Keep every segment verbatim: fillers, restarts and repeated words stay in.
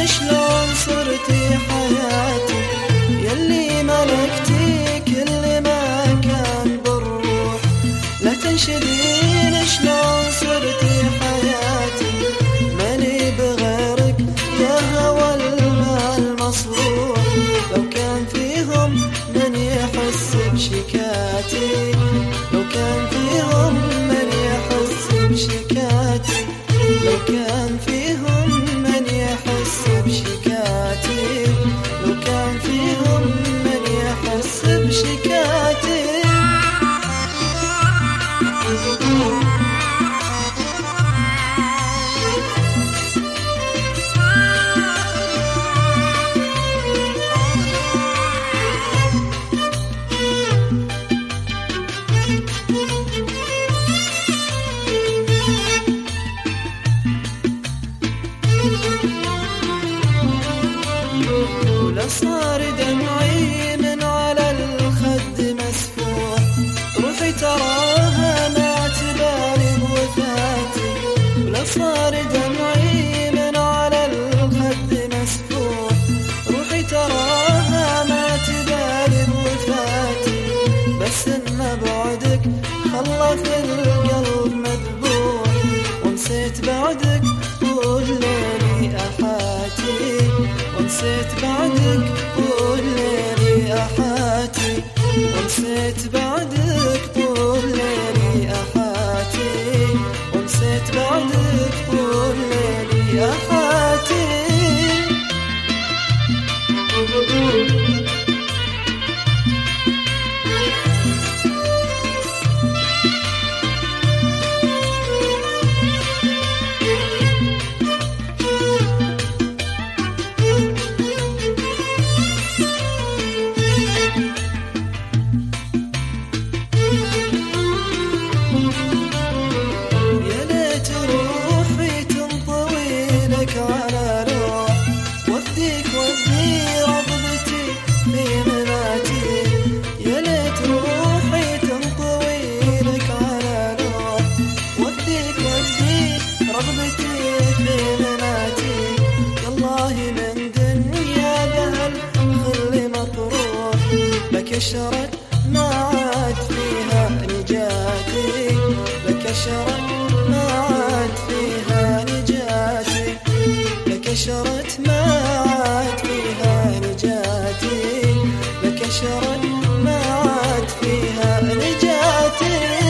شلون صرتي حياتي، يلي ملكتي كل ما كان بالروح. لا تنشدين شلون صرتي حياتي، ماني بغيرك يا هوى المال مصروح. لو كان فيهم من يحس بشكاتي، لو كان فيهم من يحس بشكاتي، لو كان فيهم من يحس بشكاتي، لو كان فيهم من يحس بشكاتي. ولا صار دمعي من على الخد مسفوح، روحي تراها ما تبالي بوفاتي. ولا صار دمعي من على الخد مسفوح، روحي تراها ما تبالي بوفاتي. بس ان بعدك خلى في القلب مذبوح، ونسيت بعدك طول ليلي أحاتي، ونسيت بعدك طول ليلي أحاتي، ونسيت بعدك طول ليلي أحاتي، ونسيت بعدك طول ليلي أحاتي. على روح وفديك ودي رغبتي في مناتي، يا ليت روحي تنطوي لك على روح وفديك ودي رغبتي في مناتي. يالله من دنيا بهل خلي مطروح، لك شرت ما عاد فيها نجاتي، لك شرت ما عاد فيها نجاتي، لك شرت ما عاد فيها نجاتي، لك شرت ما عاد فيها نجاتي.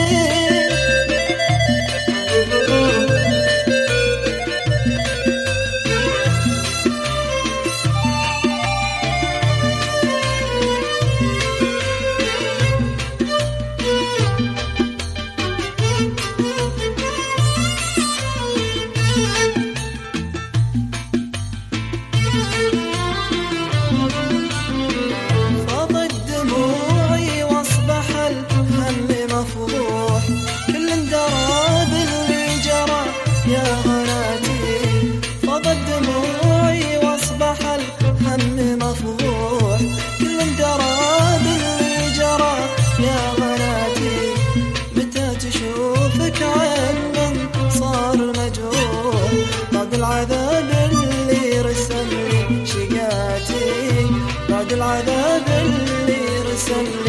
يا غناتي فضت دموعي واصبح الهم مفضوح، كل اندرى باللي جرى يا غناتي. متى تشوفك عين من صار مجروح، بعد العذاب اللي رسم لي شقاتي، بعد العذاب اللي رسم